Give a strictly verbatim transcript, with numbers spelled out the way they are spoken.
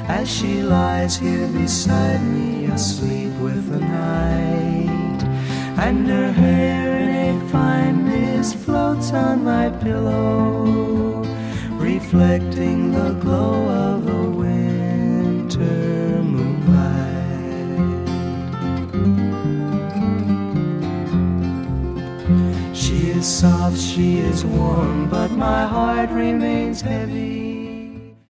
as she lies here beside me, asleep with the night. And her hair in a fine mist floats on my pillow, reflecting the glow of the winter moonlight. She is soft, she is warm, but my heart remains heavy.